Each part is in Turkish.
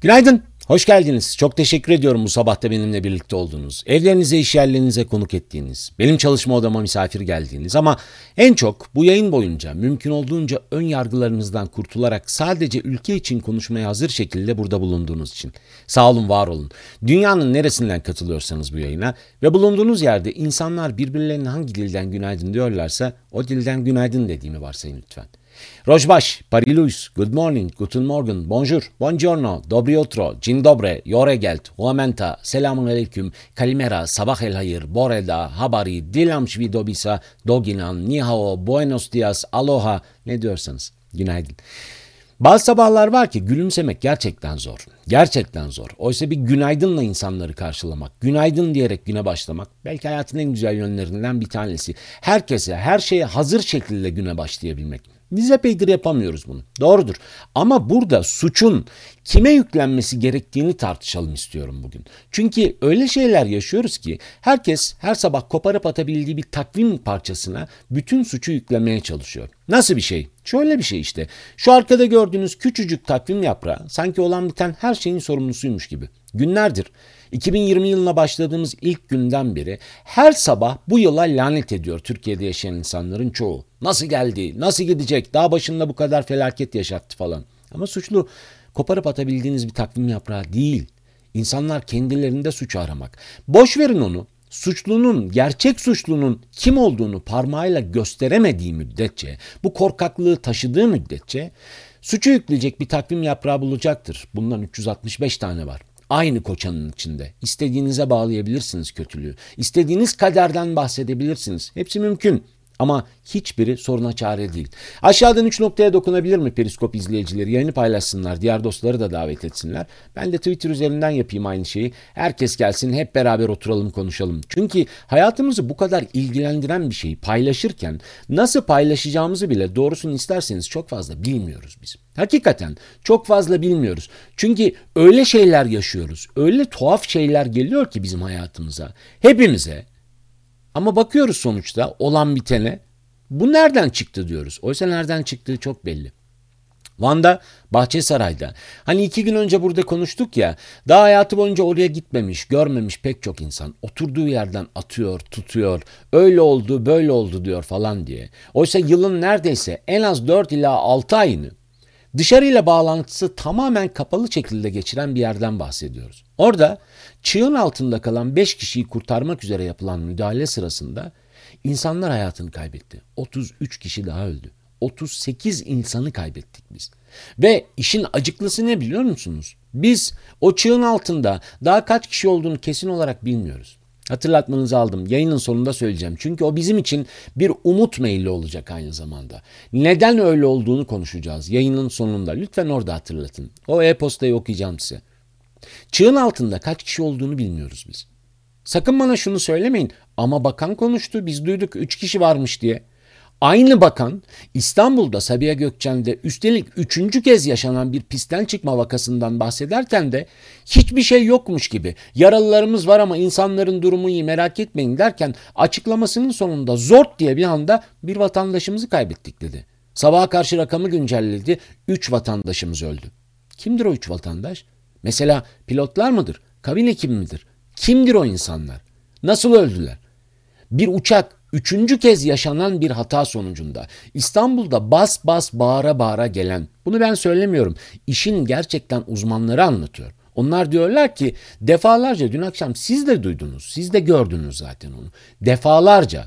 Günaydın, hoş geldiniz. Çok teşekkür ediyorum bu sabah da benimle birlikte olduğunuz, evlerinize, iş yerlerinize konuk ettiğiniz, benim çalışma odama misafir geldiğiniz ama en çok bu yayın boyunca mümkün olduğunca ön yargılarınızdan kurtularak sadece ülke için konuşmaya hazır şekilde burada bulunduğunuz için. Sağ olun, var olun. Dünyanın neresinden katılıyorsanız bu yayına ve bulunduğunuz yerde insanlar birbirlerine hangi dilden günaydın diyorlarsa o dilden günaydın dediğimi varsayın lütfen. Rojbaş, Parilus, Good morning, Guten Morgen, Bonjour, Buongiorno, Dobry utro, Dzień dobry, Yoregelt, Huamenta, Selamun aleyküm, Kalimera, Sabah el hayır, Boreda, Habari, Dilam Shvidobisa, Doginan, Nihao, Buenos dias, Aloha, ne diyorsanız. Günaydın. Bazı sabahlar var ki gülümsemek gerçekten zor. Gerçekten zor. Oysa bir günaydınla insanları karşılamak, günaydın diyerek güne başlamak belki hayatın en güzel yönlerinden bir tanesi. Herkese, her şeye hazır şekilde güne başlayabilmek. Biz epeydir yapamıyoruz bunu. Doğrudur. Ama burada suçun kime yüklenmesi gerektiğini tartışalım istiyorum bugün. Çünkü öyle şeyler yaşıyoruz ki herkes her sabah koparıp atabildiği bir takvim parçasına bütün suçu yüklemeye çalışıyor. Nasıl bir şey? Şöyle bir şey işte. Şu arkada gördüğünüz küçücük takvim yaprağı sanki olan biten her şeyin sorumlusuymuş gibi. Günlerdir 2020 yılına başladığımız ilk günden beri her sabah bu yıla lanet ediyor Türkiye'de yaşayan insanların çoğu. Nasıl geldi, nasıl gidecek, daha başında bu kadar felaket yaşattı falan. Ama suçlu koparıp atabildiğiniz bir takvim yaprağı değil. İnsanlar kendilerinde suçu aramak. Boş verin onu. Suçlunun, gerçek suçlunun kim olduğunu parmağıyla gösteremediği müddetçe, bu korkaklığı taşıdığı müddetçe suçu yükleyecek bir takvim yaprağı bulacaktır. Bundan 365 tane var. Aynı koçanın içinde. İstediğinize bağlayabilirsiniz kötülüğü. İstediğiniz kaderden bahsedebilirsiniz. Hepsi mümkün. Ama hiçbiri soruna çare değil. Aşağıdan 3 noktaya dokunabilir mi Periskop izleyicileri? Yayını paylaşsınlar, diğer dostları da davet etsinler. Ben de Twitter üzerinden yapayım aynı şeyi. Herkes gelsin, hep beraber oturalım, konuşalım. Çünkü hayatımızı bu kadar ilgilendiren bir şeyi paylaşırken nasıl paylaşacağımızı bile doğrusunu isterseniz çok fazla bilmiyoruz biz. Hakikaten çok fazla bilmiyoruz. Çünkü öyle şeyler yaşıyoruz, öyle tuhaf şeyler geliyor ki bizim hayatımıza, hepimize. Ama bakıyoruz sonuçta olan bitene, bu nereden çıktı diyoruz. Oysa nereden çıktığı çok belli. Van'da, Bahçesaray'da. Hani 2 gün önce burada konuştuk ya, daha hayatı boyunca oraya gitmemiş, görmemiş pek çok insan oturduğu yerden atıyor, tutuyor, öyle oldu, böyle oldu diyor falan diye. Oysa yılın neredeyse en az 4 ila 6 ayını dışarıyla bağlantısı tamamen kapalı şekilde geçiren bir yerden bahsediyoruz. Orada çığın altında kalan 5 kişiyi kurtarmak üzere yapılan müdahale sırasında insanlar hayatını kaybetti. 33 kişi daha öldü. 38 insanı kaybettik biz. Ve işin acıklısı ne biliyor musunuz? Biz o çığın altında daha kaç kişi olduğunu kesin olarak bilmiyoruz. Hatırlatmanızı aldım. Yayının sonunda söyleyeceğim. Çünkü o bizim için bir umut maili olacak aynı zamanda. Neden öyle olduğunu konuşacağız yayının sonunda. Lütfen orada hatırlatın. O e-postayı okuyacağım size. Çığın altında kaç kişi olduğunu bilmiyoruz biz. Sakın bana şunu söylemeyin. Ama bakan konuştu, biz duyduk 3 kişi varmış diye. Aynı bakan İstanbul'da Sabiha Gökçen'de üstelik 3. kez yaşanan bir pistten çıkma vakasından bahsederken de hiçbir şey yokmuş gibi, yaralılarımız var ama insanların durumu iyi, merak etmeyin derken açıklamasının sonunda zort diye bir anda bir vatandaşımızı kaybettik dedi. Sabaha karşı rakamı güncelledi, 3 vatandaşımız öldü. Kimdir o 3 vatandaş? Mesela pilotlar mıdır? Kabin ekibi midir? Kimdir o insanlar? Nasıl öldüler? Bir uçak 3. kez yaşanan bir hata sonucunda İstanbul'da bas bas bağıra bağıra gelen, bunu ben söylemiyorum, işin gerçekten uzmanları anlatıyor. Onlar diyorlar ki defalarca, dün akşam siz de duydunuz, siz de gördünüz zaten onu. Defalarca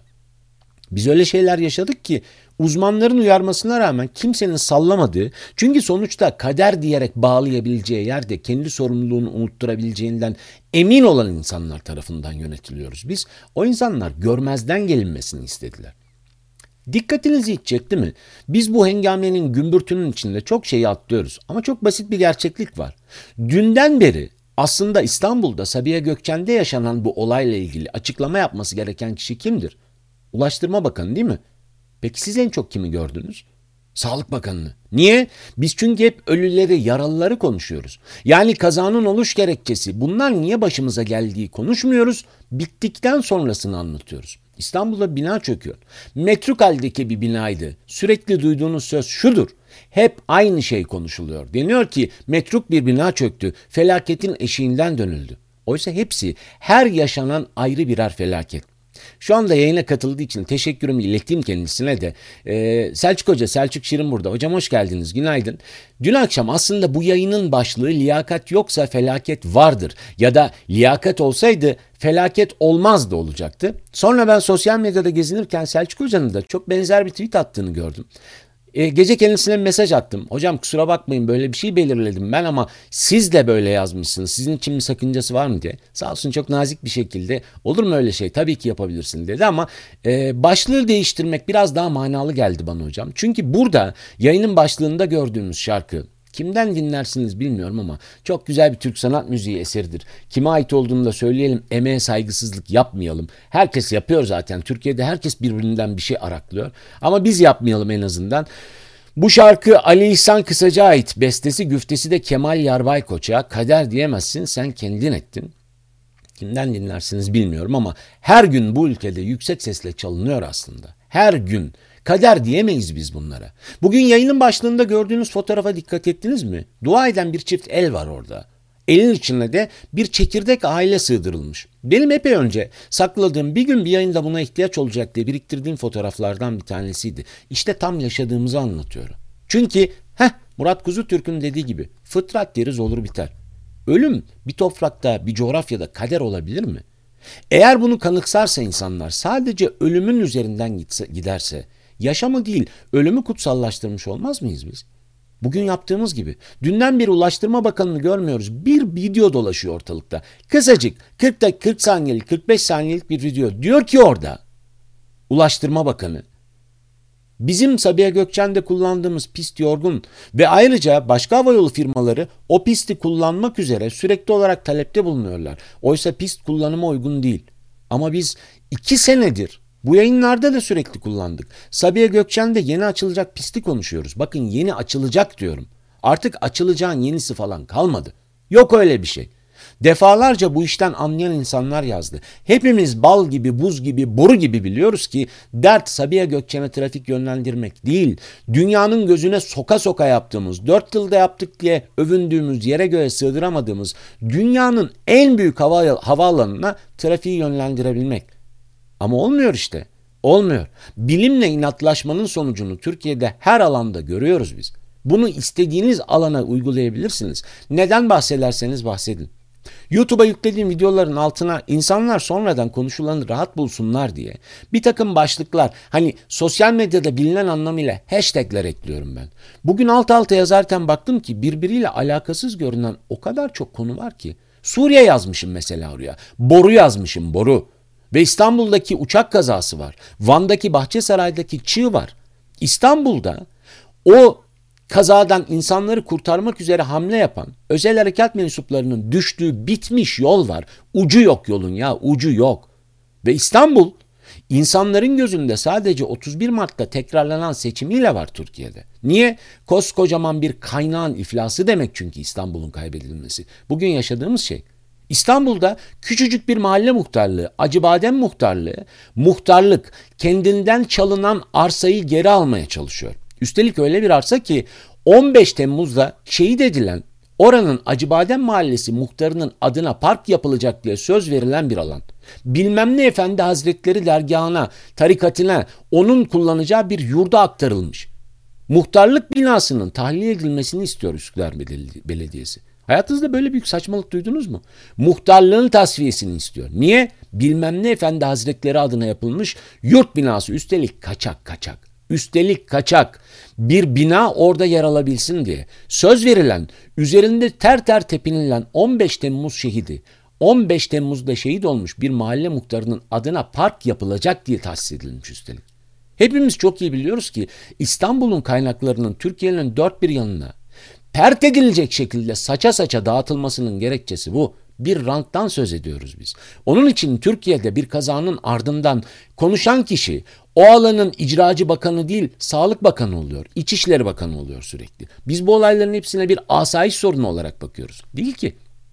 biz öyle şeyler yaşadık ki uzmanların uyarmasına rağmen kimsenin sallamadığı, çünkü sonuçta kader diyerek bağlayabileceği yerde kendi sorumluluğunu unutturabileceğinden emin olan insanlar tarafından yönetiliyoruz biz. O insanlar görmezden gelinmesini istediler. Dikkatinizi hiç çekti mi? Biz bu hengamenin gümbürtünün içinde çok şeyi atlıyoruz ama çok basit bir gerçeklik var. Dünden beri aslında İstanbul'da Sabiha Gökçen'de yaşanan bu olayla ilgili açıklama yapması gereken kişi kimdir? Ulaştırma Bakanı değil mi? Peki siz en çok kimi gördünüz? Sağlık Bakanı'nı. Niye? Biz çünkü hep ölüleri, yaralıları konuşuyoruz. Yani kazanın oluş gerekçesi, bunlar niye başımıza geldiği konuşmuyoruz, bittikten sonrasını anlatıyoruz. İstanbul'da bina çöküyor. Metruk haldeki bir binaydı. Sürekli duyduğunuz söz şudur. Hep aynı şey konuşuluyor. Deniyor ki metruk bir bina çöktü. Felaketin eşiğinden dönüldü. Oysa hepsi her yaşanan ayrı birer felaket. Şu anda yayına katıldığı için teşekkürümü ileteyim kendisine de. Selçuk Hoca, Selçuk Şirin burada. Hocam hoş geldiniz, günaydın. Dün akşam aslında bu yayının başlığı liyakat yoksa felaket vardır. Ya da liyakat olsaydı felaket olmazdı olacaktı. Sonra ben sosyal medyada gezinirken Selçuk Hoca'nın da çok benzer bir tweet attığını gördüm. Gece kendisine bir mesaj attım. Hocam kusura bakmayın böyle bir şey belirledim ben ama siz de böyle yazmışsınız. Sizin için bir sakıncası var mı diye. Sağ olsun çok nazik bir şekilde olur mu öyle şey tabii ki yapabilirsin dedi ama başlığı değiştirmek biraz daha manalı geldi bana hocam. Çünkü burada yayının başlığında gördüğümüz şarkı kimden dinlersiniz bilmiyorum ama çok güzel bir Türk sanat müziği eseridir. Kime ait olduğunu da söyleyelim, emeğe saygısızlık yapmayalım. Herkes yapıyor zaten. Türkiye'de herkes birbirinden bir şey araklıyor. Ama biz yapmayalım en azından. Bu şarkı Ali İhsan Kısaç'a ait. Bestesi güftesi de Kemal Yarbaykoç'a. Kader diyemezsin sen kendin ettin. Kimden dinlersiniz bilmiyorum ama her gün bu ülkede yüksek sesle çalınıyor aslında. Her gün. Kader diyemeyiz biz bunlara. Bugün yayının başlığında gördüğünüz fotoğrafa dikkat ettiniz mi? Dua eden bir çift el var orada. Elin içine de bir çekirdek aile sığdırılmış. Benim epey önce sakladığım bir gün bir yayında buna ihtiyaç olacak diye biriktirdiğim fotoğraflardan bir tanesiydi. İşte tam yaşadığımızı anlatıyorum. Çünkü Murat Kuzutürk'ün dediği gibi fıtrat deriz olur biter. Ölüm bir toprakta, bir coğrafyada kader olabilir mi? Eğer bunu kanıksarsa insanlar sadece ölümün üzerinden giderse yaşamı değil ölümü kutsallaştırmış olmaz mıyız biz? Bugün yaptığımız gibi. Dünden beri Ulaştırma Bakanı'nı görmüyoruz. Bir video dolaşıyor ortalıkta. Kısacık 40 saniyelik 45 saniyelik bir video. Diyor ki orada Ulaştırma Bakanı bizim Sabiha Gökçen'de kullandığımız pist yorgun ve ayrıca başka havayolu firmaları o pisti kullanmak üzere sürekli olarak talepte bulunuyorlar. Oysa pist kullanıma uygun değil. Ama biz 2 senedir bu yayınlarda da sürekli kullandık. Sabiha Gökçen'de yeni açılacak pisti konuşuyoruz. Bakın yeni açılacak diyorum. Artık açılacağın yenisi falan kalmadı. Yok öyle bir şey. Defalarca bu işten anlayan insanlar yazdı. Hepimiz bal gibi, buz gibi, boru gibi biliyoruz ki dert Sabiha Gökçen'e trafik yönlendirmek değil. Dünyanın gözüne soka soka yaptığımız, 4 yılda yaptık diye övündüğümüz, yere göğe sığdıramadığımız dünyanın en büyük havaalanına trafiği yönlendirebilmek. Ama olmuyor işte. Olmuyor. Bilimle inatlaşmanın sonucunu Türkiye'de her alanda görüyoruz biz. Bunu istediğiniz alana uygulayabilirsiniz. Neden bahsederseniz bahsedin. YouTube'a yüklediğim videoların altına insanlar sonradan konuşulanı rahat bulsunlar diye bir takım başlıklar hani sosyal medyada bilinen anlamıyla hashtagler ekliyorum ben. Bugün alt alta yazarken baktım ki birbiriyle alakasız görünen o kadar çok konu var ki. Suriye yazmışım mesela oraya. Boru yazmışım boru. Ve İstanbul'daki uçak kazası var. Van'daki Bahçesaray'daki çığ var. İstanbul'da o kazadan insanları kurtarmak üzere hamle yapan özel harekat mensuplarının düştüğü bitmiş yol var. Ucu yok yolun ya, ucu yok. Ve İstanbul insanların gözünde sadece 31 Mart'ta tekrarlanan seçimiyle var Türkiye'de. Niye? Koskocaman bir kaynağın iflası demek çünkü İstanbul'un kaybedilmesi. Bugün yaşadığımız şey. İstanbul'da küçücük bir mahalle muhtarlığı, Acıbadem muhtarlığı, muhtarlık kendinden çalınan arsayı geri almaya çalışıyor. Üstelik öyle bir arsa ki 15 Temmuz'da şehit edilen oranın Acıbadem Mahallesi muhtarının adına park yapılacak diye söz verilen bir alan. Bilmem ne efendi hazretleri dergahına, tarikatına onun kullanacağı bir yurda aktarılmış. Muhtarlık binasının tahliye edilmesini istiyor Üsküdar Belediyesi. Hayatınızda böyle büyük saçmalık duydunuz mu? Muhtarlığın tasfiyesini istiyor. Niye? Bilmem ne efendi hazretleri adına yapılmış yurt binası üstelik kaçak. Üstelik kaçak bir bina orada yer alabilsin diye. Söz verilen, üzerinde ter ter tepinilen 15 Temmuz şehidi, 15 Temmuz'da şehit olmuş bir mahalle muhtarının adına park yapılacak diye tahsis edilmiş üstelik. Hepimiz çok iyi biliyoruz ki İstanbul'un kaynaklarının Türkiye'nin dört bir yanına pert edilecek şekilde saça dağıtılmasının gerekçesi bu. Bir ranttan söz ediyoruz biz. Onun için Türkiye'de bir kazanın ardından konuşan kişi o alanın icracı bakanı değil, Sağlık Bakanı oluyor, İçişleri Bakanı oluyor sürekli. Biz bu olayların hepsine bir asayiş sorunu olarak bakıyoruz. Değil ki.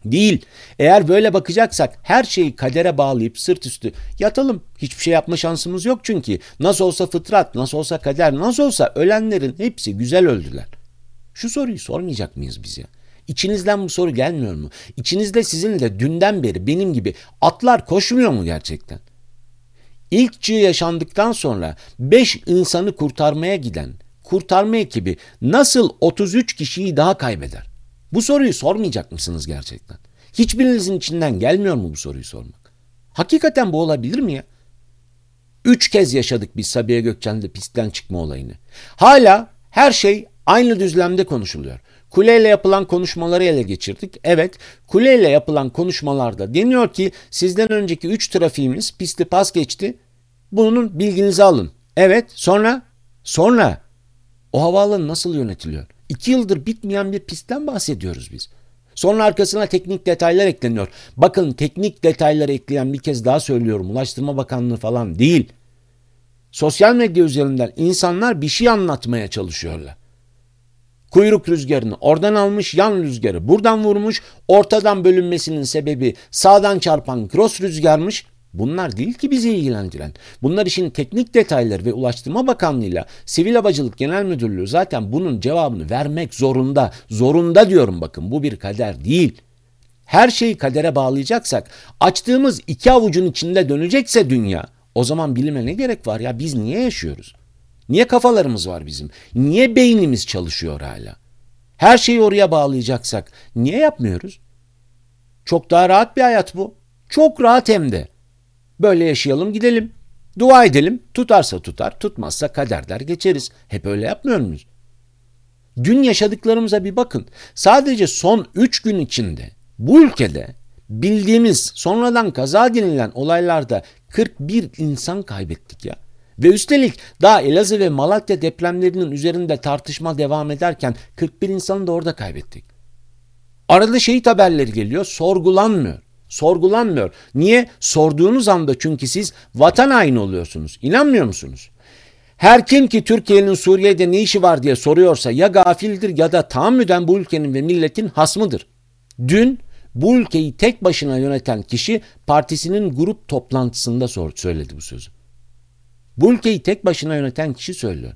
Değil. Eğer böyle bakacaksak her şeyi kadere bağlayıp sırt üstü yatalım. Hiçbir şey yapma şansımız yok çünkü. Nasıl olsa fıtrat, nasıl olsa kader, nasıl olsa ölenlerin hepsi güzel öldüler. Şu soruyu sormayacak mıyız biz ya? İçinizden bu soru gelmiyor mu? İçinizde sizin de dünden beri benim gibi atlar koşmuyor mu gerçekten? İlk çığ yaşandıktan sonra 5 insanı kurtarmaya giden kurtarma ekibi nasıl 33 kişiyi daha kaybeder? Bu soruyu sormayacak mısınız gerçekten? Hiçbirinizin içinden gelmiyor mu bu soruyu sormak? Hakikaten bu olabilir mi ya? 3 kez yaşadık biz Sabiha Gökçen'de pistten çıkma olayını. Hala her şey aynı düzlemde konuşuluyor. Kuleyle yapılan konuşmaları ele geçirdik. Evet, kuleyle yapılan konuşmalarda deniyor ki sizden önceki 3 trafiğimiz pisti pas geçti. Bunun bilginizi alın. Evet, sonra o havaalanı nasıl yönetiliyor? 2 yıldır bitmeyen bir pistten bahsediyoruz biz. Sonra arkasına teknik detaylar ekleniyor. Bakın, teknik detayları ekleyen, bir kez daha söylüyorum, Ulaştırma Bakanlığı falan değil. Sosyal medya üzerinden insanlar bir şey anlatmaya çalışıyorlar. Kuyruk rüzgarını oradan almış, yan rüzgarı buradan vurmuş, ortadan bölünmesinin sebebi sağdan çarpan cross rüzgarmış. Bunlar değil ki bizi ilgilendiren. Bunlar işin teknik detayları ve Ulaştırma Bakanlığı'yla Sivil Havacılık Genel Müdürlüğü zaten bunun cevabını vermek zorunda. Zorunda diyorum, bakın, bu bir kader değil. Her şeyi kadere bağlayacaksak, açtığımız 2 avucun içinde dönecekse dünya, o zaman bilime ne gerek var ya? Biz niye yaşıyoruz? Niye kafalarımız var bizim? Niye beynimiz çalışıyor hala? Her şeyi oraya bağlayacaksak niye yapmıyoruz? Çok daha rahat bir hayat bu. Çok rahat hem de. Böyle yaşayalım, gidelim. Dua edelim. Tutarsa tutar, tutmazsa kader der geçeriz. Hep öyle yapmıyor muyuz? Dün yaşadıklarımıza bir bakın. Sadece son 3 gün içinde bu ülkede bildiğimiz sonradan kaza denilen olaylarda 41 insan kaybettik ya. Ve üstelik daha Elazığ ve Malatya depremlerinin üzerinde tartışma devam ederken 41 insanı da orada kaybettik. Arada şehit haberleri geliyor, sorgulanmıyor. Sorgulanmıyor. Niye? Sorduğunuz anda çünkü siz vatan haini oluyorsunuz. İnanmıyor musunuz? Her kim ki Türkiye'nin Suriye'de ne işi var diye soruyorsa ya gafildir ya da tahammüden bu ülkenin ve milletin hasmıdır. Dün bu ülkeyi tek başına yöneten kişi partisinin grup toplantısında söyledi bu sözü. Bu ülkeyi tek başına yöneten kişi söylüyor.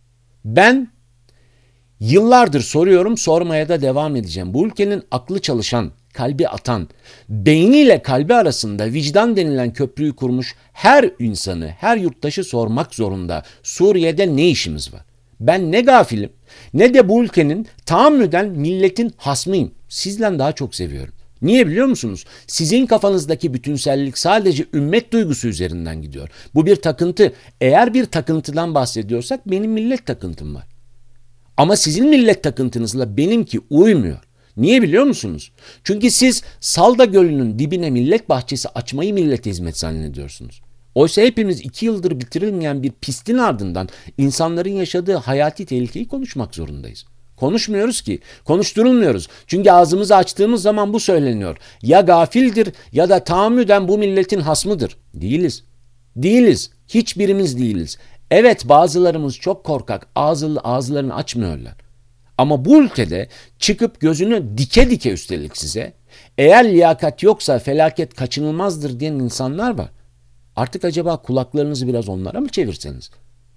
Ben yıllardır soruyorum, sormaya da devam edeceğim. Bu ülkenin aklı çalışan, kalbi atan, beyniyle kalbi arasında vicdan denilen köprüyü kurmuş her insanı, her yurttaşı sormak zorunda. Suriye'de ne işimiz var? Ben ne gafilim, ne de bu ülkenin tahammüden milletin hasmıyım. Sizden daha çok seviyorum. Niye biliyor musunuz? Sizin kafanızdaki bütünsellik sadece ümmet duygusu üzerinden gidiyor. Bu bir takıntı. Eğer bir takıntıdan bahsediyorsak benim millet takıntım var. Ama sizin millet takıntınızla benimki uymuyor. Niye biliyor musunuz? Çünkü siz Salda Gölü'nün dibine millet bahçesi açmayı millete hizmet zannediyorsunuz. Oysa hepimiz 2 yıldır bitirilmeyen bir pistin ardından insanların yaşadığı hayati tehlikeyi konuşmak zorundayız. Konuşmuyoruz ki, konuşturulmuyoruz. Çünkü ağzımızı açtığımız zaman bu söyleniyor. Ya gafildir ya da tahammüden bu milletin hasmıdır. Değiliz. Değiliz. Hiçbirimiz değiliz. Evet, bazılarımız çok korkak, ağızlarını açmıyorlar. Ama bu ülkede çıkıp gözünü dike dike, üstelik size, eğer liyakat yoksa felaket kaçınılmazdır diyen insanlar var. Artık acaba kulaklarınızı biraz onlara mı çevirseniz?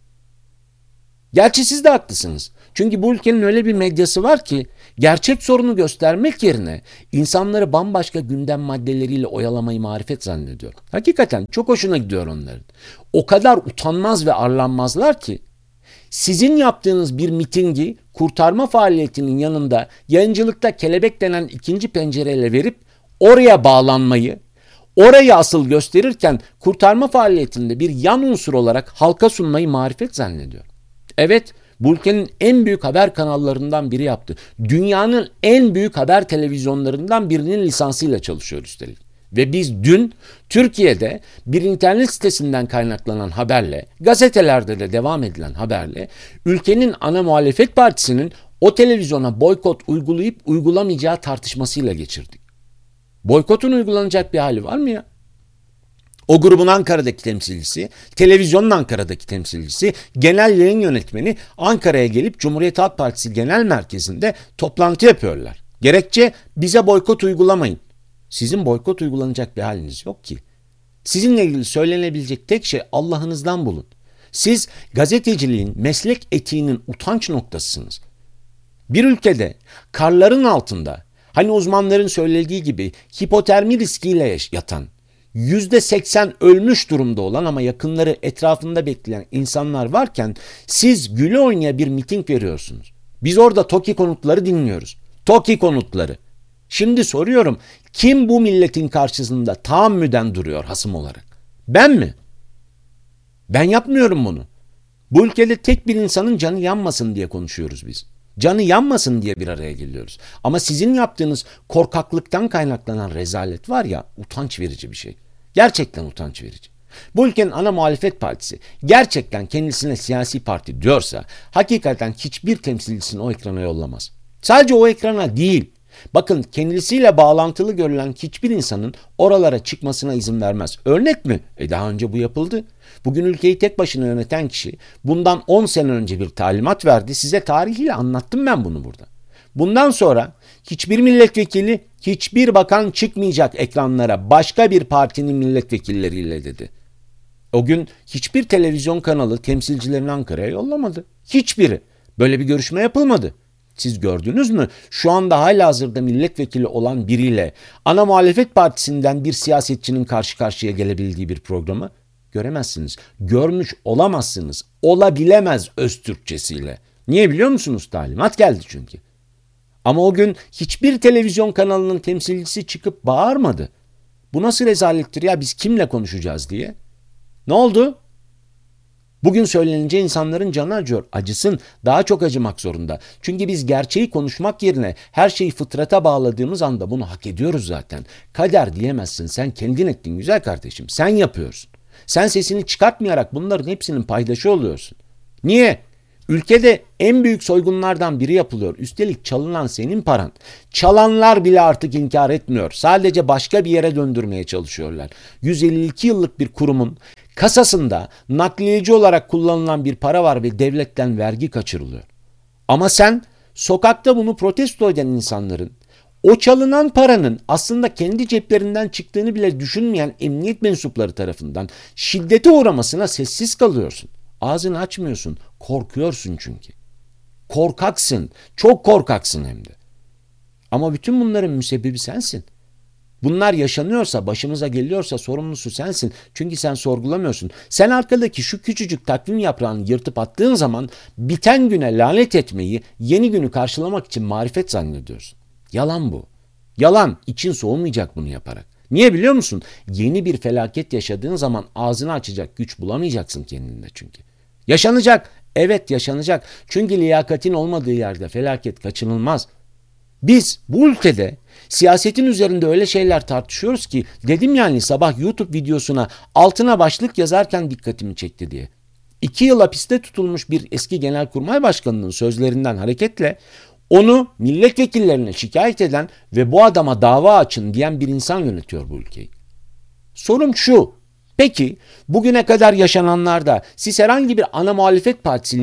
Gerçi siz de haklısınız. Çünkü bu ülkenin öyle bir medyası var ki gerçek sorunu göstermek yerine insanları bambaşka gündem maddeleriyle oyalamayı marifet zannediyor. Hakikaten çok hoşuna gidiyor onların. O kadar utanmaz ve arlanmazlar ki sizin yaptığınız bir mitingi kurtarma faaliyetinin yanında yayıncılıkta kelebek denen ikinci pencereyle verip oraya bağlanmayı, orayı asıl gösterirken kurtarma faaliyetinde bir yan unsur olarak halka sunmayı marifet zannediyor. Evet, bu ülkenin en büyük haber kanallarından biri yaptı. Dünyanın en büyük haber televizyonlarından birinin lisansıyla çalışıyor üstelik. Ve biz dün Türkiye'de bir internet sitesinden kaynaklanan haberle, gazetelerde de devam edilen haberle, ülkenin ana muhalefet partisinin o televizyona boykot uygulayıp uygulamayacağı tartışmasıyla geçirdik. Boykotun uygulanacak bir hali var mı ya? O grubun Ankara'daki temsilcisi, televizyonun Ankara'daki temsilcisi, genel yayın yönetmeni Ankara'ya gelip Cumhuriyet Halk Partisi Genel Merkezi'nde toplantı yapıyorlar. Gerekçe, bize boykot uygulamayın. Sizin boykot uygulanacak bir haliniz yok ki. Sizinle ilgili söylenebilecek tek şey Allah'ınızdan bulun. Siz gazeteciliğin, meslek etiğinin utanç noktasısınız. Bir ülkede karların altında, hani uzmanların söylediği gibi hipotermi riskiyle yatan, %80 ölmüş durumda olan ama yakınları etrafında bekleyen insanlar varken siz güle oynaya bir miting veriyorsunuz. Biz orada TOKİ konutları dinliyoruz. TOKİ konutları. Şimdi soruyorum, kim bu milletin karşısında tahammüden duruyor hasım olarak? Ben mi? Ben yapmıyorum bunu. Bu ülkede tek bir insanın canı yanmasın diye konuşuyoruz biz. Canı yanmasın diye bir araya geliyoruz. Ama sizin yaptığınız korkaklıktan kaynaklanan rezalet var ya, utanç verici bir şey. Gerçekten utanç verici. Bu ülkenin ana muhalefet partisi gerçekten kendisine siyasi parti diyorsa hakikaten hiçbir temsilcisini o ekrana yollamaz. Sadece o ekrana değil. Bakın, kendisiyle bağlantılı görülen hiçbir insanın oralara çıkmasına izin vermez. Örnek mi? Daha önce bu yapıldı. Bugün ülkeyi tek başına yöneten kişi bundan 10 sene önce bir talimat verdi. Size tarihiyle anlattım ben bunu burada. Bundan sonra hiçbir milletvekili, hiçbir bakan çıkmayacak ekranlara başka bir partinin milletvekilleriyle dedi. O gün hiçbir televizyon kanalı temsilcilerini Ankara'ya yollamadı. Hiçbiri. Böyle bir görüşme yapılmadı. Siz gördünüz mü? Şu anda halihazırda milletvekili olan biriyle ana muhalefet partisinden bir siyasetçinin karşı karşıya gelebildiği bir programı göremezsiniz. Görmüş olamazsınız. Olabilemez öz Türkçesiyle. Niye biliyor musunuz? Talimat geldi çünkü. Ama o gün hiçbir televizyon kanalının temsilcisi çıkıp bağırmadı. Bu nasıl rezalettir ya, biz kimle konuşacağız diye. Ne oldu? Bugün söylenince insanların canı acıyor. Acısın, daha çok acımak zorunda. Çünkü biz gerçeği konuşmak yerine her şeyi fıtrata bağladığımız anda bunu hak ediyoruz zaten. Kader diyemezsin, sen kendin ettin güzel kardeşim. Sen yapıyorsun. Sen sesini çıkartmayarak bunların hepsinin paydaşı oluyorsun. Niye? Ülkede en büyük soygunlardan biri yapılıyor. Üstelik çalınan senin paran. Çalanlar bile artık inkar etmiyor. Sadece başka bir yere döndürmeye çalışıyorlar. 152 yıllık bir kurumun kasasında nakliyeci olarak kullanılan bir para var ve devletten vergi kaçırılıyor. Ama sen sokakta bunu protesto eden insanların, o çalınan paranın aslında kendi ceplerinden çıktığını bile düşünmeyen emniyet mensupları tarafından şiddete uğramasına sessiz kalıyorsun. Ağzını açmıyorsun. Korkuyorsun çünkü. Korkaksın. Çok korkaksın hem de. Ama bütün bunların müsebbibi sensin. Bunlar yaşanıyorsa, başımıza geliyorsa sorumlusu sensin. Çünkü sen sorgulamıyorsun. Sen arkadaki şu küçücük takvim yaprağını yırtıp attığın zaman biten güne lanet etmeyi, yeni günü karşılamak için marifet zannediyorsun. Yalan bu. Yalan. İçin soğumayacak bunu yaparak. Niye biliyor musun? Yeni bir felaket yaşadığın zaman ağzını açacak güç bulamayacaksın kendinde çünkü. Yaşanacak. Evet, yaşanacak. Çünkü liyakatin olmadığı yerde felaket kaçınılmaz. Biz bu ülkede siyasetin üzerinde öyle şeyler tartışıyoruz ki, dedim yani sabah YouTube videosuna altına başlık yazarken dikkatimi çekti diye. 2 yıl hapiste tutulmuş bir eski genelkurmay başkanının sözlerinden hareketle onu milletvekillerine şikayet eden ve bu adama dava açın diyen bir insan yönetiyor bu ülkeyi. Sorum şu: peki bugüne kadar yaşananlarda siz herhangi bir ana muhalefet partisi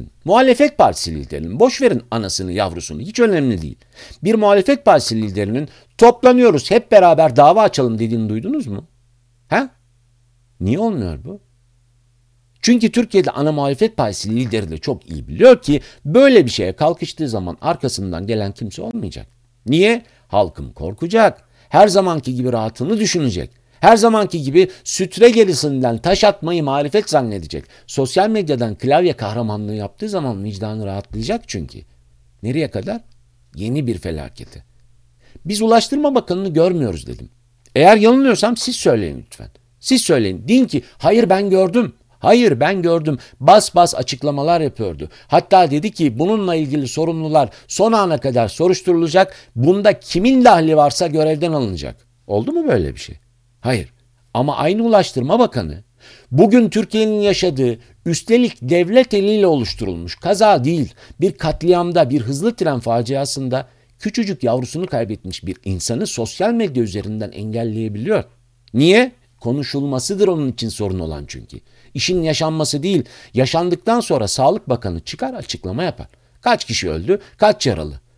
liderinin, boş verin anasını yavrusunu, hiç önemli değil, bir muhalefet partisi liderinin toplanıyoruz hep beraber dava açalım dediğini duydunuz mu? He? Niye olmuyor bu? Çünkü Türkiye'de ana muhalefet partisi lideri de çok iyi biliyor ki böyle bir şeye kalkıştığı zaman arkasından gelen kimse olmayacak. Niye? Halkım korkacak. Her zamanki gibi rahatını düşünecek. Her zamanki gibi sütre gerisinden taş atmayı marifet zannedecek. Sosyal medyadan klavye kahramanlığı yaptığı zaman vicdanı rahatlayacak çünkü. Nereye kadar? Yeni bir felakete. Biz Ulaştırma Bakanı'nı görmüyoruz dedim. Eğer yanılıyorsam siz söyleyin lütfen. Siz söyleyin. Deyin ki hayır ben gördüm. Hayır ben gördüm. Bas bas açıklamalar yapıyordu. Hatta dedi ki bununla ilgili sorumlular son ana kadar soruşturulacak. Bunda kimin dahli varsa görevden alınacak. Oldu mu böyle bir şey? Hayır. Ama aynı Ulaştırma Bakanı bugün Türkiye'nin yaşadığı, üstelik devlet eliyle oluşturulmuş kaza değil, bir katliamda, bir hızlı tren faciasında küçücük yavrusunu kaybetmiş bir insanı sosyal medya üzerinden engelleyebiliyor. Niye? Konuşulmasıdır onun için sorun olan çünkü. İşin yaşanması değil, yaşandıktan sonra Sağlık Bakanı çıkar açıklama yapar. Kaç kişi öldü, kaç yaralı?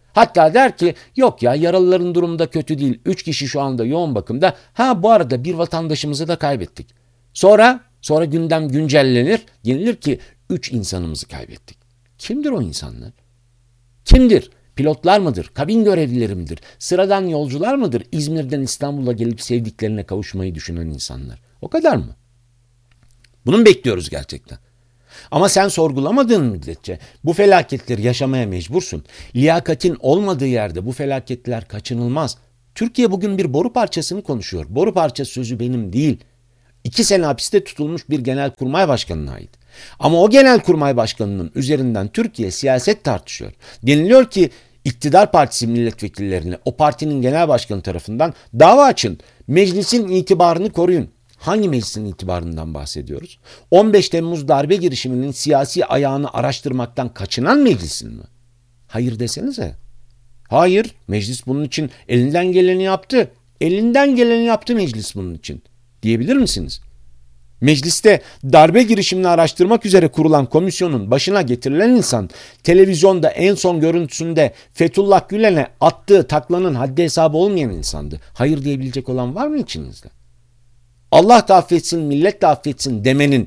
Hatta der ki yok ya yaralıların durumu da kötü değil. 3 kişi şu anda yoğun bakımda. Ha bu arada bir vatandaşımızı da kaybettik. Sonra gündem güncellenir. Denilir ki 3 insanımızı kaybettik. Kimdir o insanlar? Kimdir? Pilotlar mıdır? Kabin görevlileri midir? Sıradan yolcular mıdır? İzmir'den İstanbul'a gelip sevdiklerine kavuşmayı düşünen insanlar. O kadar mı? Bunu mu bekliyoruz gerçekten? Ama sen sorgulamadığın müddetçe bu felaketleri yaşamaya mecbursun. Liyakatin olmadığı yerde bu felaketler kaçınılmaz. Türkiye bugün bir boru parçasını konuşuyor. Boru parçası sözü benim değil. 2 sene hapiste tutulmuş bir genelkurmay başkanına ait. Ama o genelkurmay başkanının üzerinden Türkiye siyaset tartışıyor. Deniliyor ki iktidar partisi milletvekillerine o partinin genel başkanı tarafından dava açın. Meclisin itibarını koruyun. Hangi meclisin itibarından bahsediyoruz? 15 Temmuz darbe girişiminin siyasi ayağını araştırmaktan kaçınan meclisin mi? Hayır desenize. Hayır, meclis bunun için elinden geleni yaptı. Elinden geleni yaptı meclis bunun için. Diyebilir misiniz? Mecliste darbe girişimini araştırmak üzere kurulan komisyonun başına getirilen insan televizyonda en son görüntüsünde Fethullah Gülen'e attığı taklanın haddi hesabı olmayan insandı. Hayır diyebilecek olan var mı içinizde? Allah da affetsin, millet de affetsin demenin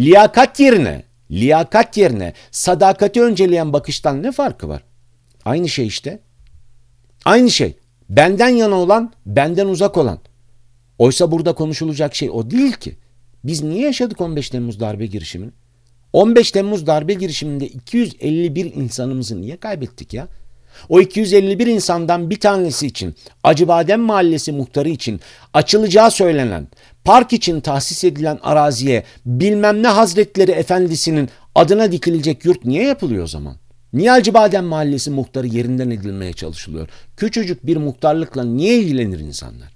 liyakat yerine sadakati önceleyen bakıştan ne farkı var? Aynı şey işte. Aynı şey. Benden yana olan, benden uzak olan. Oysa burada konuşulacak şey o değil ki. Biz niye yaşadık 15 Temmuz darbe girişimini? 15 Temmuz darbe girişiminde 251 insanımızı niye kaybettik ya? O 251 insandan bir tanesi için, Acıbadem Mahallesi muhtarı için açılacağı söylenen, park için tahsis edilen araziye bilmem ne Hazretleri Efendisi'nin adına dikilecek yurt niye yapılıyor o zaman? Niye Acıbadem Mahallesi muhtarı yerinden edilmeye çalışılıyor? Küçücük bir muhtarlıkla niye ilgilenir insanlar?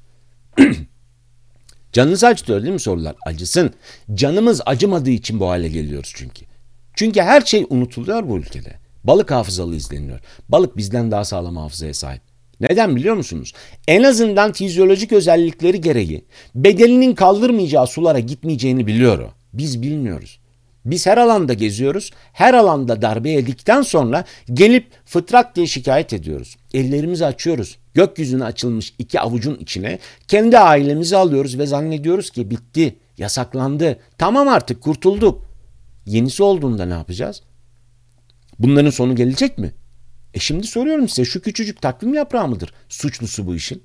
Canınız acıtıyor değil mi sorular? Acısın. Canımız acımadığı için bu hale geliyoruz çünkü. Çünkü her şey unutuluyor bu ülkede. Balık hafızalı izleniyor. Balık bizden daha sağlam hafızaya sahip. Neden biliyor musunuz? En azından fizyolojik özellikleri gereği bedeninin kaldırmayacağı sulara gitmeyeceğini biliyor o. Biz bilmiyoruz. Biz her alanda geziyoruz. Her alanda darbe yedikten sonra gelip fıtrak diye şikayet ediyoruz. Ellerimizi açıyoruz. Gökyüzüne açılmış 2 avucun içine kendi ailemizi alıyoruz ve zannediyoruz ki bitti, yasaklandı. Tamam artık kurtulduk. Yenisi olduğunda ne yapacağız? Bunların sonu gelecek mi? Şimdi soruyorum size şu küçücük takvim yaprağı mıdır suçlusu bu işin?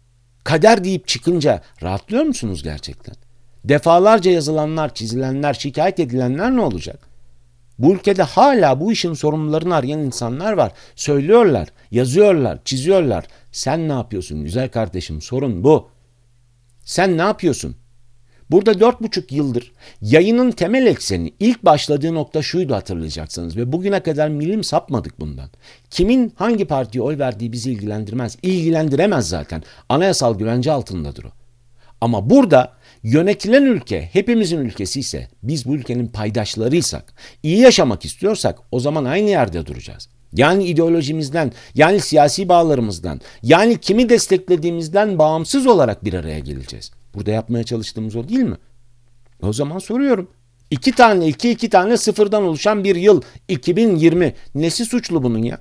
Kader deyip çıkınca rahatlıyor musunuz gerçekten? Defalarca yazılanlar, çizilenler, şikayet edilenler ne olacak? Bu ülkede hala bu işin sorumlularını arayan insanlar var. Söylüyorlar, yazıyorlar, çiziyorlar. Sen ne yapıyorsun güzel kardeşim? Sorun bu. Sen ne yapıyorsun? Burada 4,5 yıldır yayının temel ekseni ilk başladığı nokta şuydu hatırlayacaksınız ve bugüne kadar milim sapmadık bundan. Kimin hangi partiye oy verdiği bizi ilgilendirmez. İlgilendiremez zaten. Anayasal güvence altındadır o. Ama burada yönetilen ülke hepimizin ülkesi ise biz bu ülkenin paydaşlarıysak, iyi yaşamak istiyorsak o zaman aynı yerde duracağız. Yani ideolojimizden, yani siyasi bağlarımızdan, yani kimi desteklediğimizden bağımsız olarak bir araya geleceğiz. Burada yapmaya çalıştığımız o değil mi? O zaman soruyorum. 2 tane sıfırdan oluşan bir yıl 2020 nesi suçlu bunun ya?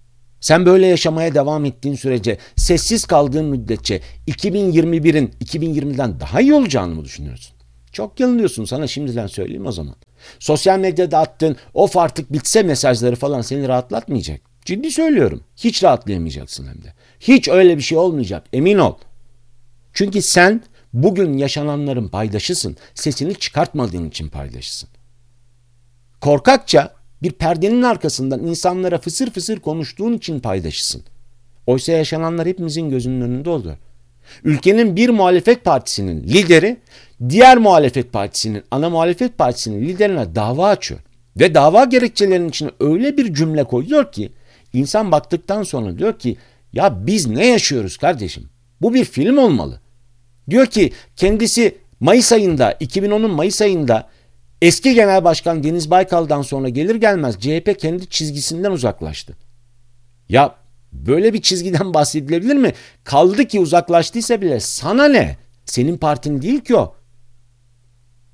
Sen böyle yaşamaya devam ettiğin sürece, sessiz kaldığın müddetçe 2021'in 2020'den daha iyi olacağını mı düşünüyorsun? Çok yanılıyorsun, sana şimdiden söyleyeyim o zaman. Sosyal medyada attığın of artık bitse mesajları falan seni rahatlatmayacak. Ciddi söylüyorum. Hiç rahatlayamayacaksın hem de. Hiç öyle bir şey olmayacak, emin ol. Çünkü sen bugün yaşananların paydaşısın. Sesini çıkartmadığın için paydaşısın. Korkakça bir perdenin arkasından insanlara fısır fısır konuştuğun için paydaşısın. Oysa yaşananlar hepimizin gözünün önünde oluyor. Ülkenin bir muhalefet partisinin lideri diğer muhalefet partisinin, ana muhalefet partisinin liderine dava açıyor. Ve dava gerekçelerinin içine öyle bir cümle koyuyor ki insan baktıktan sonra diyor ki ya biz ne yaşıyoruz kardeşim? Bu bir film olmalı. Diyor ki kendisi Mayıs ayında 2010'un Mayıs ayında eski Genel Başkan Deniz Baykal'dan sonra gelir gelmez CHP kendi çizgisinden uzaklaştı. Ya böyle bir çizgiden bahsedilebilir mi? Kaldı ki uzaklaştıysa bile sana ne? Senin partin değil ki o.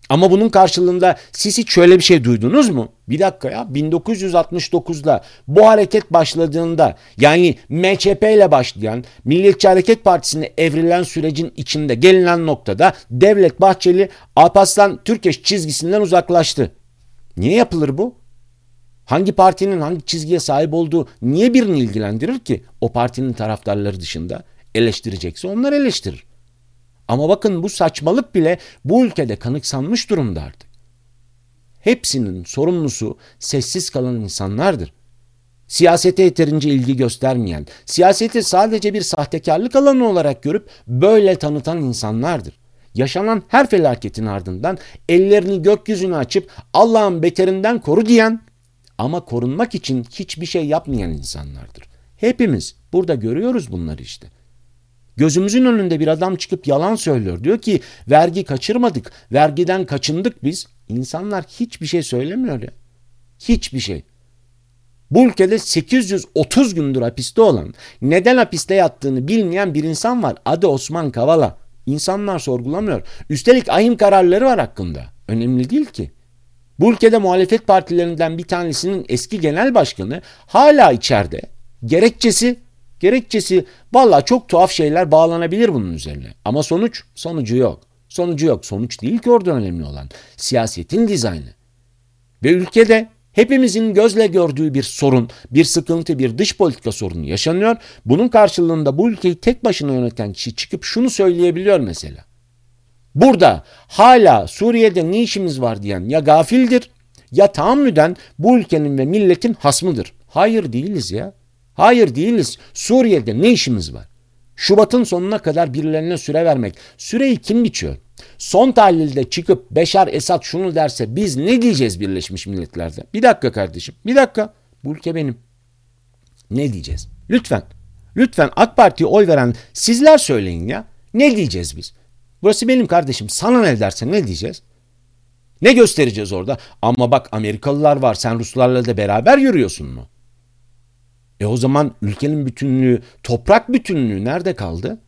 Ama bunun karşılığında siz hiç şöyle bir şey duydunuz mu? Bir dakika ya, 1969'da bu hareket başladığında, yani MÇP ile başlayan Milliyetçi Hareket Partisi'ne evrilen sürecin içinde gelinen noktada Devlet Bahçeli Alparslan Türkeş çizgisinden uzaklaştı. Niye yapılır bu? Hangi partinin hangi çizgiye sahip olduğu niye birini ilgilendirir ki? O partinin taraftarları dışında eleştirecekse onlar eleştirir. Ama bakın, bu saçmalık bile bu ülkede kanıksanmış durumda artık. Hepsinin sorumlusu sessiz kalan insanlardır. Siyasete yeterince ilgi göstermeyen, siyaseti sadece bir sahtekarlık alanı olarak görüp böyle tanıtan insanlardır. Yaşanan her felaketin ardından ellerini gökyüzüne açıp Allah'ın beterinden koru diyen ama korunmak için hiçbir şey yapmayan insanlardır. Hepimiz burada görüyoruz bunları işte. Gözümüzün önünde bir adam çıkıp yalan söylüyor. Diyor ki vergi kaçırmadık, vergiden kaçındık biz. İnsanlar hiçbir şey söylemiyor ya. Hiçbir şey. Bu ülkede 830 gündür hapiste olan, neden hapiste yattığını bilmeyen bir insan var. Adı Osman Kavala. İnsanlar sorgulamıyor. Üstelik ahim kararları var hakkında. Önemli değil ki. Bu ülkede muhalefet partilerinden bir tanesinin eski genel başkanı hala içeride. Gerekçesi vallahi çok tuhaf şeyler bağlanabilir bunun üzerine. Ama sonucu yok. Sonuç değil ki orada önemli olan. Siyasetin dizaynı. Ve ülkede hepimizin gözle gördüğü bir sorun, bir sıkıntı, bir dış politika sorunu yaşanıyor. Bunun karşılığında bu ülkeyi tek başına yöneten kişi çıkıp şunu söyleyebiliyor mesela. Burada hala Suriye'de ne işimiz var diyen ya gafildir ya tahammüden bu ülkenin ve milletin hasmıdır. Hayır değiliz ya. Hayır değiliz. Suriye'de ne işimiz var? Şubat'ın sonuna kadar birilerine süre vermek. Süreyi kim biçiyor? Son tahlilde çıkıp Beşar Esad şunu derse biz ne diyeceğiz Birleşmiş Milletler'de? Bir dakika kardeşim, bir dakika. Bu ülke benim. Ne diyeceğiz? Lütfen AK Parti'ye oy veren sizler söyleyin ya. Ne diyeceğiz biz? Burası benim kardeşim. Sana ne dersen ne diyeceğiz? Ne göstereceğiz orada? Ama bak, Amerikalılar var. Sen Ruslarla da beraber yürüyorsun mu? O zaman ülkenin bütünlüğü, toprak bütünlüğü nerede kaldı?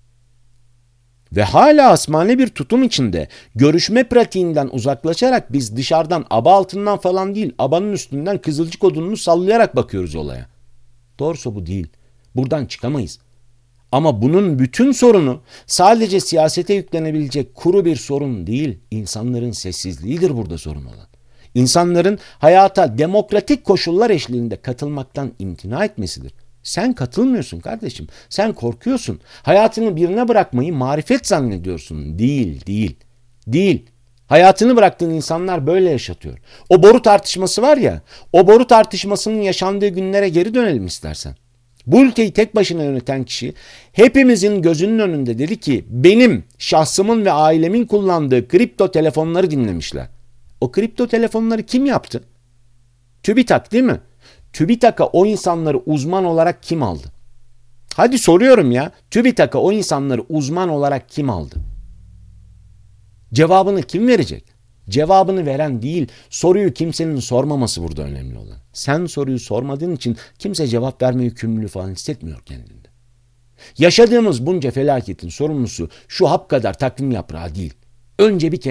Ve hala asmane bir tutum içinde görüşme pratiğinden uzaklaşarak biz dışarıdan aba altından falan değil, abanın üstünden kızılcık odununu sallayarak bakıyoruz olaya. Doğrusu bu değil. Buradan çıkamayız. Ama bunun bütün sorunu sadece siyasete yüklenebilecek kuru bir sorun değil. İnsanların sessizliğidir burada sorun olan. İnsanların hayata demokratik koşullar eşliğinde katılmaktan imtina etmesidir. Sen katılmıyorsun kardeşim. Sen korkuyorsun. Hayatını birine bırakmayı marifet zannediyorsun. Değil. Hayatını bıraktığın insanlar böyle yaşatıyor. O boru tartışması var ya, o boru tartışmasının yaşandığı günlere geri dönelim istersen. Bu ülkeyi tek başına yöneten kişi hepimizin gözünün önünde dedi ki benim şahsımın ve ailemin kullandığı kripto telefonları dinlemişler. O kripto telefonları kim yaptı? TÜBİTAK değil mi? TÜBİTAK'a o insanları uzman olarak kim aldı? Hadi soruyorum ya. TÜBİTAK'a o insanları uzman olarak kim aldı? Cevabını kim verecek? Cevabını veren değil, soruyu kimsenin sormaması burada önemli olan. Sen soruyu sormadığın için kimse cevap verme yükümlülüğü falan hissetmiyor kendinde. Yaşadığımız bunca felaketin sorumlusu şu hap kadar takvim yaprağı değil. Önce bir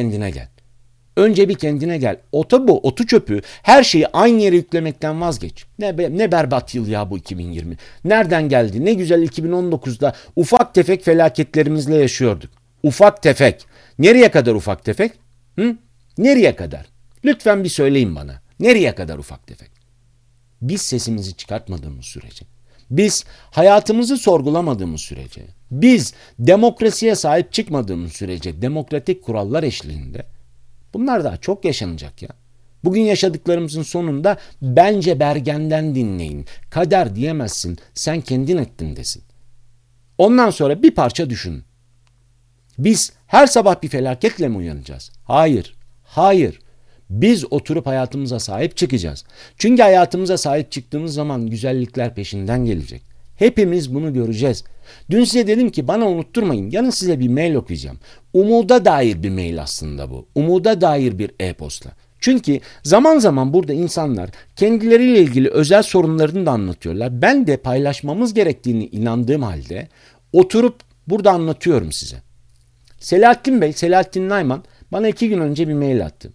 kendine gel. Otu çöpü, her şeyi aynı yere yüklemekten vazgeç. Ne berbat yıl ya bu 2020. Nereden geldi? Ne güzel 2019'da ufak tefek felaketlerimizle yaşıyorduk. Ufak tefek. Nereye kadar ufak tefek? Nereye kadar? Lütfen bir söyleyin bana. Nereye kadar ufak tefek? Biz sesimizi çıkartmadığımız sürece, biz hayatımızı sorgulamadığımız sürece, biz demokrasiye sahip çıkmadığımız sürece demokratik kurallar eşliğinde bunlar daha çok yaşanacak ya. Bugün yaşadıklarımızın sonunda bence Bergen'den dinleyin. Kader diyemezsin, sen kendin ettin desin. Ondan sonra bir parça düşün. Biz her sabah bir felaketle mi uyanacağız? Hayır. Biz oturup hayatımıza sahip çıkacağız. Çünkü hayatımıza sahip çıktığımız zaman güzellikler peşinden gelecek. Hepimiz bunu göreceğiz. Dün size dedim ki bana unutturmayın. Yarın size bir mail okuyacağım. Umuda dair bir mail aslında bu. Umuda dair bir e-posta. Çünkü zaman zaman burada insanlar kendileriyle ilgili özel sorunlarını da anlatıyorlar. Ben de paylaşmamız gerektiğini inandığım halde oturup burada anlatıyorum size. Selahattin Nayman bana 2 gün önce bir mail attı.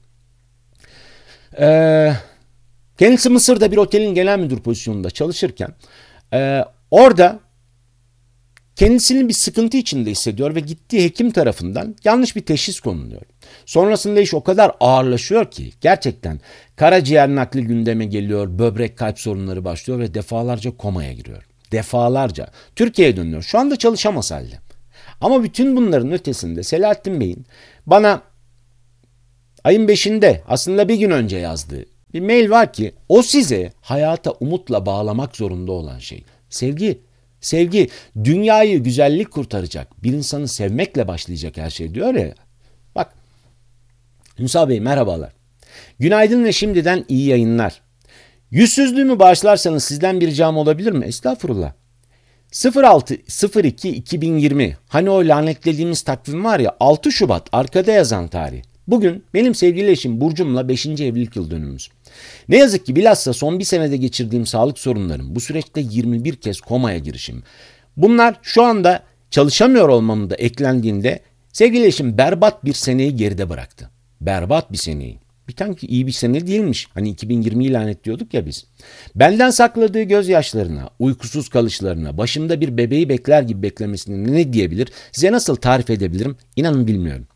Kendisi Mısır'da bir otelin genel müdür pozisyonunda çalışırken orada kendisini bir sıkıntı içinde hissediyor ve gittiği hekim tarafından yanlış bir teşhis konuluyor. Sonrasında iş o kadar ağırlaşıyor ki gerçekten karaciğer nakli gündeme geliyor, böbrek kalp sorunları başlıyor ve defalarca komaya giriyor. Defalarca. Türkiye'ye dönüyor. Şu anda çalışamaz halde. Ama bütün bunların ötesinde Selahattin Bey'in bana ayın 5'inde aslında bir gün önce yazdığı bir mail var ki o size hayata umutla bağlamak zorunda olan şey. Sevgi. Sevgi, dünyayı güzellik kurtaracak. Bir insanı sevmekle başlayacak her şey diyor ya. Bak, Ünsal Bey merhabalar. Günaydın ve şimdiden iyi yayınlar. Yüzsüzlüğümü bağışlarsanız sizden bir ricam olabilir mi? Estağfurullah. 06.02.2020 hani o lanetlediğimiz takvim var ya 6 Şubat arkada yazan tarih. Bugün benim sevgili eşim Burcum'la 5. evlilik yıl dönümümüz. Ne yazık ki bilhassa son bir senede geçirdiğim sağlık sorunlarım, bu süreçte 21 kez komaya girişim. Bunlar şu anda çalışamıyor olmamın da eklendiğinde sevgili eşim berbat bir seneyi geride bıraktı. Berbat bir seneyi. Bir tane ki iyi bir sene değilmiş. Hani 2020'yi lanetliyorduk ya biz. Benden sakladığı gözyaşlarına, uykusuz kalışlarına, başımda bir bebeği bekler gibi beklemesini ne diyebilir, size nasıl tarif edebilirim İnanın bilmiyorum.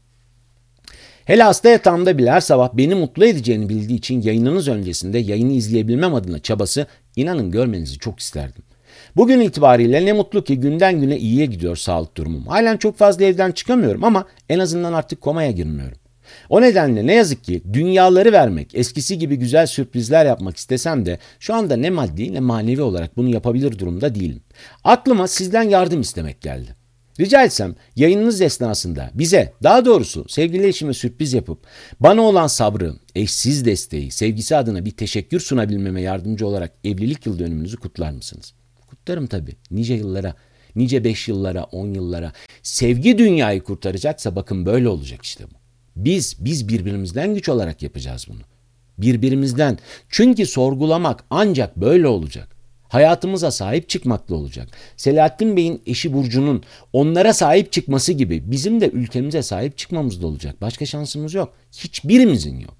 Hele hasta yatağımda bile her sabah beni mutlu edeceğini bildiği için yayınınız öncesinde yayını izleyebilmem adına çabası inanın görmenizi çok isterdim. Bugün itibariyle ne mutlu ki günden güne iyiye gidiyor sağlık durumum. Halen çok fazla evden çıkamıyorum ama en azından artık komaya girmiyorum. O nedenle ne yazık ki dünyaları vermek, eskisi gibi güzel sürprizler yapmak istesem de şu anda ne maddi ne manevi olarak bunu yapabilir durumda değilim. Aklıma sizden yardım istemek geldi. Rica etsem yayınınız esnasında bize, daha doğrusu sevgili eşime sürpriz yapıp bana olan sabrı, eşsiz desteği, sevgisi adına bir teşekkür sunabilmeme yardımcı olarak evlilik yıl dönümünüzü kutlar mısınız? Kutlarım tabii. Nice yıllara, nice 5 yıllara, 10 yıllara. Sevgi dünyayı kurtaracaksa bakın böyle olacak işte bu. Biz birbirimizden güç olarak yapacağız bunu. Birbirimizden. Çünkü sorgulamak ancak böyle olacak. Hayatımıza sahip çıkmakla olacak. Selahattin Bey'in eşi Burcu'nun onlara sahip çıkması gibi bizim de ülkemize sahip çıkmamız da olacak. Başka şansımız yok. Hiçbirimizin yok.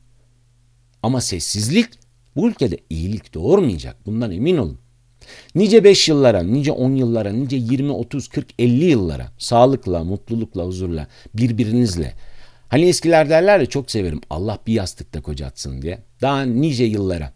Ama sessizlik bu ülkede iyilik doğurmayacak. Bundan emin olun. Nice 5 yıllara, nice 10 yıllara, nice 20, 30, 40, 50 yıllara sağlıkla, mutlulukla, huzurla, birbirinizle. Hani eskiler derler ya çok severim Allah bir yastıkta kocatsın diye. Daha nice yıllara.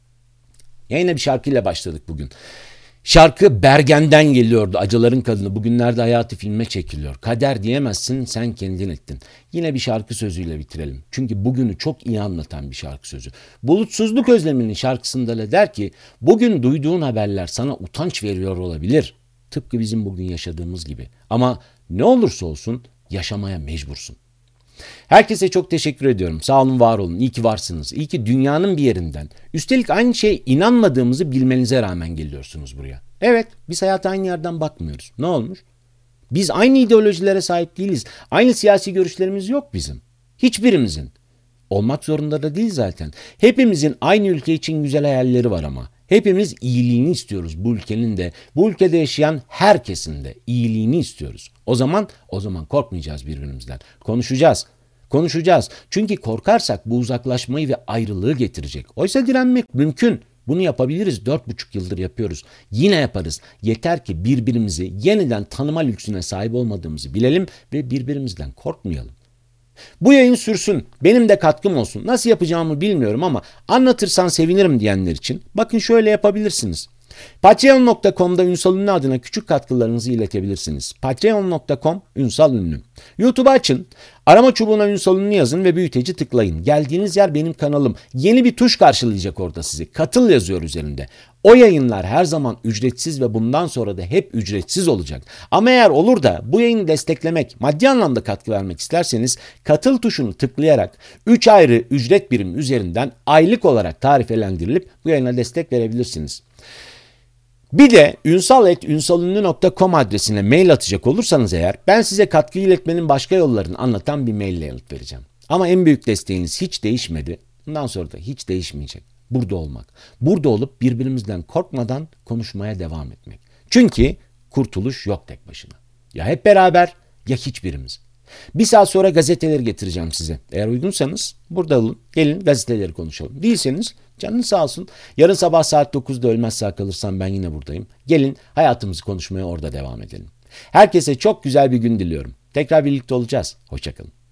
Yayına bir şarkıyla başladık bugün. Şarkı Bergen'den geliyordu. Acıların Kadını. Bugünlerde hayatı filme çekiliyor. Kader diyemezsin sen kendin ettin. Yine bir şarkı sözüyle bitirelim. Çünkü bugünü çok iyi anlatan bir şarkı sözü. Bulutsuzluk Özlemi'nin şarkısında da der ki bugün duyduğun haberler sana utanç veriyor olabilir. Tıpkı bizim bugün yaşadığımız gibi. Ama ne olursa olsun yaşamaya mecbursun. Herkese çok teşekkür ediyorum. Sağ olun, var olun. İyi ki varsınız. İyi ki dünyanın bir yerinden. Üstelik aynı şeye inanmadığımızı bilmenize rağmen geliyorsunuz buraya. Evet, biz hayata aynı yerden bakmıyoruz. Ne olmuş? Biz aynı ideolojilere sahip değiliz. Aynı siyasi görüşlerimiz yok bizim. Hiçbirimizin. Olmak zorunda da değil zaten. Hepimizin aynı ülke için güzel hayalleri var ama. Hepimiz iyiliğini istiyoruz bu ülkenin de, bu ülkede yaşayan herkesin de iyiliğini istiyoruz. O zaman korkmayacağız birbirimizden. Konuşacağız. Çünkü korkarsak bu uzaklaşmayı ve ayrılığı getirecek. Oysa direnmek mümkün. Bunu yapabiliriz. 4,5 yıldır yapıyoruz. Yine yaparız. Yeter ki birbirimizi yeniden tanıma lüksüne sahip olmadığımızı bilelim ve birbirimizden korkmayalım. Bu yayın sürsün, benim de katkım olsun. Nasıl yapacağımı bilmiyorum ama anlatırsan sevinirim diyenler için bakın şöyle yapabilirsiniz. Patreon.com'da Ünsal Ünlü adına küçük katkılarınızı iletebilirsiniz. Patreon.com Ünsal Ünlü. YouTube'u açın. Arama çubuğuna Ünsal Ünlü yazın ve büyüteci tıklayın. Geldiğiniz yer benim kanalım. Yeni bir tuş karşılayacak orada sizi. Katıl yazıyor üzerinde. O yayınlar her zaman ücretsiz ve bundan sonra da hep ücretsiz olacak. Ama eğer olur da bu yayını desteklemek, maddi anlamda katkı vermek isterseniz katıl tuşunu tıklayarak 3 ayrı ücret birimi üzerinden aylık olarak tarifelendirilip bu yayına destek verebilirsiniz. Bir de ünsal@ünsalünlü.com adresine mail atacak olursanız eğer ben size katkı iletmenin başka yollarını anlatan bir maille yanıt vereceğim. Ama en büyük desteğiniz hiç değişmedi. Bundan sonra da hiç değişmeyecek. Burada olmak. Burada olup birbirimizden korkmadan konuşmaya devam etmek. Çünkü kurtuluş yok tek başına. Ya hep beraber ya hiçbirimiz. Bir saat sonra gazeteleri getireceğim size. Eğer uygunsanız burada olun. Gelin gazeteleri konuşalım. Değilseniz canınız sağ olsun. Yarın sabah saat 9'da ölmez sağ kalırsam ben yine buradayım. Gelin hayatımızı konuşmaya orada devam edelim. Herkese çok güzel bir gün diliyorum. Tekrar birlikte olacağız. Hoşça kalın.